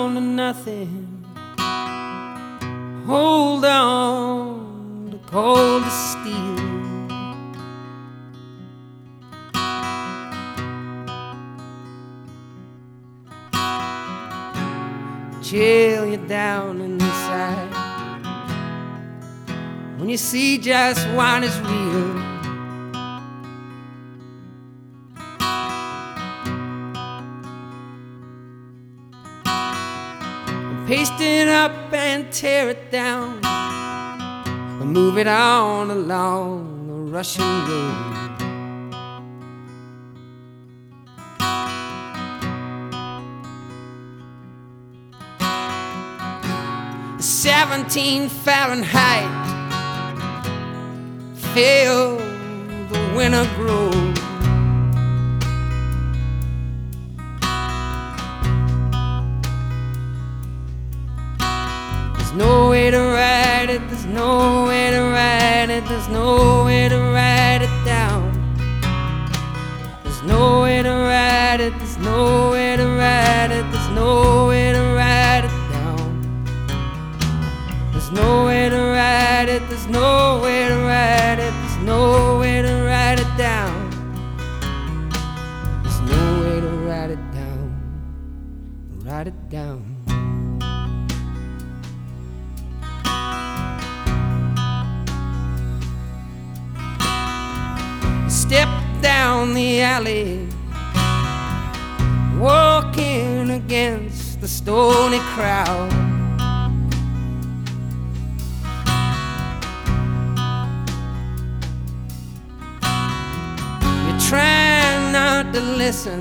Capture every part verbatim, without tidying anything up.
down to nothing. Hold on to cold as steel. Chill you down inside when you see just what is real. Paste it up and tear it down, and move it on along the Russian road. Seventeen Fahrenheit, feel the winter grow. There's no way to write it, there's no way to write it, there's no way to write it down. There's no way to write it, there's no way to write it, there's no way to write it down. There's no way to write it, there's no way to write it, there's no way to write it down. There's no way to write it down, write it down. Step down the alley, walking against the stony crowd. You're trying not to listen,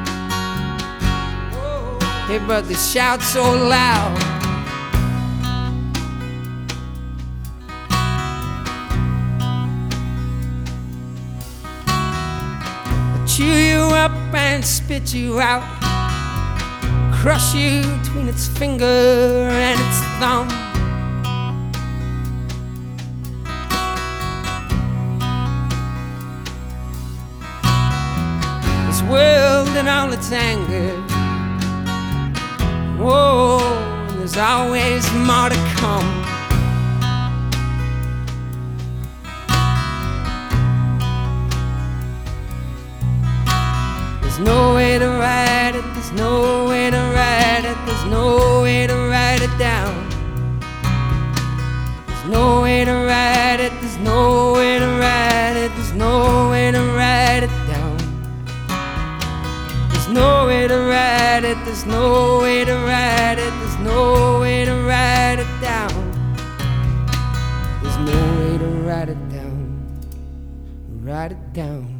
hey, but they shout so loud. Chew you up and spit you out, crush you between its finger and its thumb. This world and all its anger, whoa, there's always more to come. There's no way to write it, there's no way to write it, there's no way to write it down. There's no way to write it, there's no way to write it, there's no way to write it down. There's no way to write it, there's no way to write it, there's no way to write it down. There's no way to write it down, write it down.